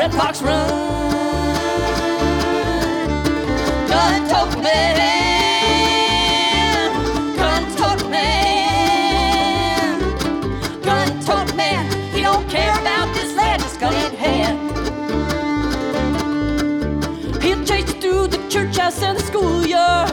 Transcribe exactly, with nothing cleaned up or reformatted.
Red Fox run. Gun-tote man, gun-tote man, gun-tote man. He don't care about this land that's gun in hand. He'll chase you through the church house and the schoolyard.